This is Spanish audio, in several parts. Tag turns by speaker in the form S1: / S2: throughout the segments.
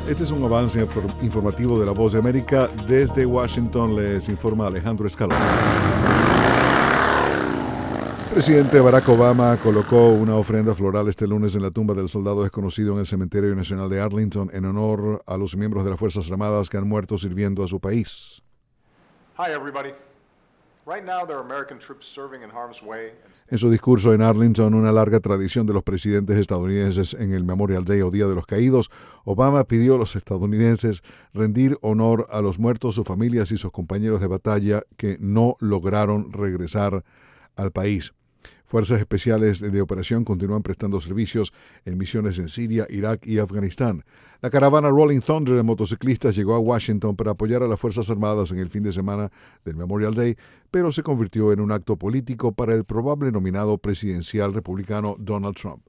S1: Este es un avance informativo de La Voz de América. Desde Washington les informa Alejandro Escalón. El presidente Barack Obama colocó una ofrenda floral este lunes en la tumba del soldado desconocido en el Cementerio Nacional de Arlington en honor a los miembros de las Fuerzas Armadas que han muerto sirviendo a su país.
S2: Hi, everybody. Right now, there are American troops serving in harm's way.
S1: En su discurso en Arlington, una larga tradición de los presidentes estadounidenses en el Memorial Day o Día de los Caídos, Obama pidió a los estadounidenses rendir honor a los muertos, sus familias y sus compañeros de batalla que no lograron regresar al país. Fuerzas especiales de operación continúan prestando servicios en misiones en Siria, Irak y Afganistán. La caravana Rolling Thunder de motociclistas llegó a Washington para apoyar a las Fuerzas Armadas en el fin de semana del Memorial Day, pero se convirtió en un acto político para el probable nominado presidencial republicano Donald Trump.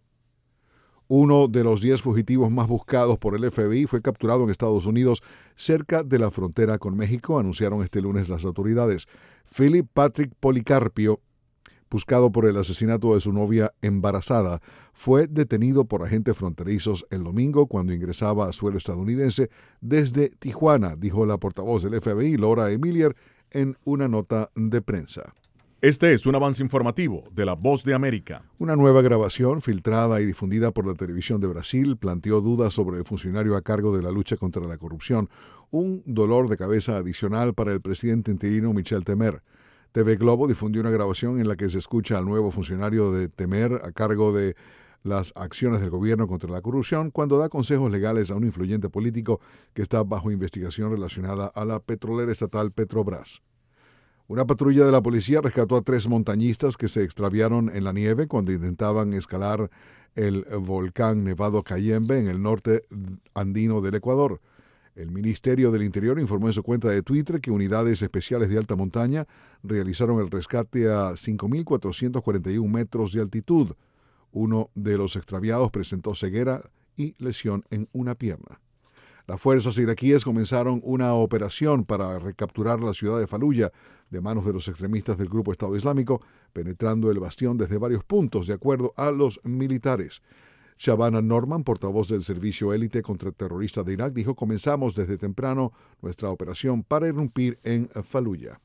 S1: Uno de los 10 fugitivos más buscados por el FBI fue capturado en Estados Unidos cerca de la frontera con México, anunciaron este lunes las autoridades. Philip Patrick Policarpio, buscado por el asesinato de su novia embarazada, fue detenido por agentes fronterizos el domingo cuando ingresaba a suelo estadounidense desde Tijuana, dijo la portavoz del FBI, Laura Emilier, en una nota de prensa.
S3: Este es un avance informativo de La Voz de América.
S1: Una nueva grabación filtrada y difundida por la televisión de Brasil planteó dudas sobre el funcionario a cargo de la lucha contra la corrupción, un dolor de cabeza adicional para el presidente interino Michel Temer. TV Globo difundió una grabación en la que se escucha al nuevo funcionario de Temer a cargo de las acciones del gobierno contra la corrupción cuando da consejos legales a un influyente político que está bajo investigación relacionada a la petrolera estatal Petrobras. Una patrulla de la policía rescató a 3 montañistas que se extraviaron en la nieve cuando intentaban escalar el volcán Nevado Cayambe en el norte andino del Ecuador. El Ministerio del Interior informó en su cuenta de Twitter que unidades especiales de alta montaña realizaron el rescate a 5.441 metros de altitud. Uno de los extraviados presentó ceguera y lesión en una pierna. Las fuerzas iraquíes comenzaron una operación para recapturar la ciudad de Faluya de manos de los extremistas del grupo Estado Islámico, penetrando el bastión desde varios puntos, de acuerdo a los militares. Shabana Norman, portavoz del Servicio Élite Contraterrorista de Irak, dijo: comenzamos desde temprano nuestra operación para irrumpir en Faluya.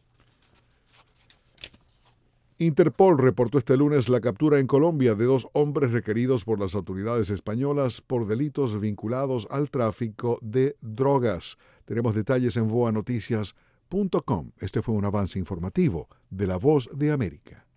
S1: Interpol reportó este lunes la captura en Colombia de 2 hombres requeridos por las autoridades españolas por delitos vinculados al tráfico de drogas. Tenemos detalles en voanoticias.com. Este fue un avance informativo de La Voz de América.